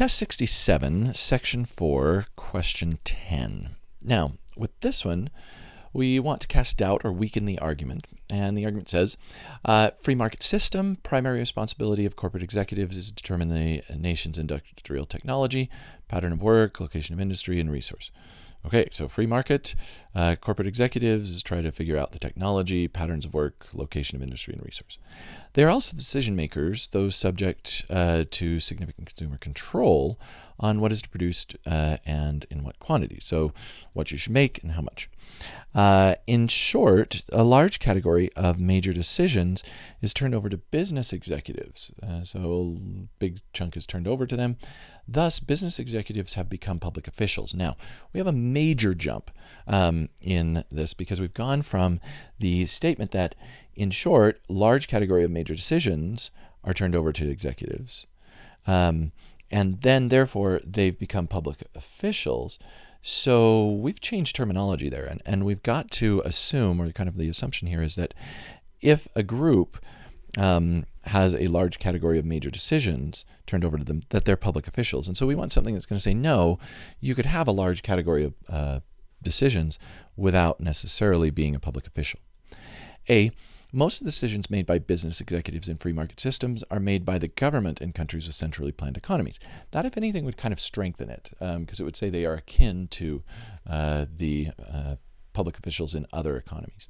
Test 67, Section 4, Question 10. Now, with this one, we want to cast doubt or weaken the argument. And the argument says, free market system, primary responsibility of corporate executives is to determine the nation's industrial technology, pattern of work, location of industry, and resource. Okay, so free market, corporate executives is try to figure out the technology, patterns of work, location of industry, and resource. They are also decision makers, those subject to significant consumer control on what is produced and in what quantity. So what you should make and how much. In short, a large category of major decisions is turned over to business executives. So a big chunk is turned over to them. Thus, business executives have become public officials. Now, we have a major jump in this because we've gone from the statement that, in short, large category of major decisions are turned over to executives. And then, therefore, they've become public officials. So we've changed terminology there, and we've got to assume, or kind of the assumption here is that if a group has a large category of major decisions turned over to them, that they're public officials. And so we want something that's going to say, no, you could have a large category of decisions without necessarily being a public official. Most of the decisions made by business executives in free market systems are made by the government in countries with centrally planned economies. That, if anything, would kind of strengthen it, because it would say they are akin to the public officials in other economies.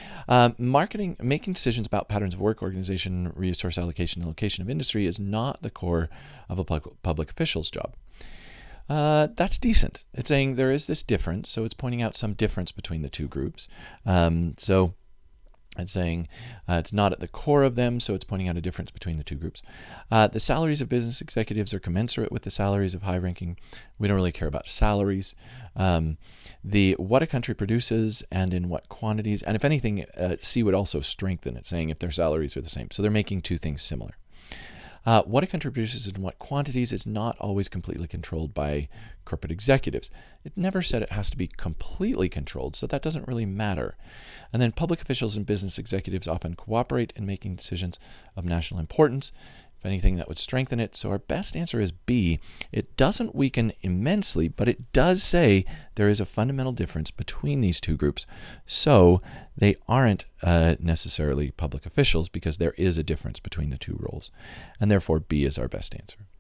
Making decisions about patterns of work, organization, resource allocation, and location of industry is not the core of a public official's job. That's decent. It's saying there is this difference, so it's pointing out some difference between the two groups. So it's saying it's not at the core of them, so it's pointing out a difference between the two groups. The salaries of business executives are commensurate with the salaries of high-ranking. We don't really care about salaries. What a country produces and in what quantities, and if anything, C would also strengthen it, saying if their salaries are the same. So they're making two things similar. What a country produces and what quantities is not always completely controlled by corporate executives. It never said it has to be completely controlled, so that doesn't really matter. And then public officials and business executives often cooperate in making decisions of national importance. If anything, that would strengthen it. So our best answer is B. It doesn't weaken immensely, but it does say there is a fundamental difference between these two groups. So they aren't necessarily public officials because there is a difference between the two roles. And therefore, B is our best answer.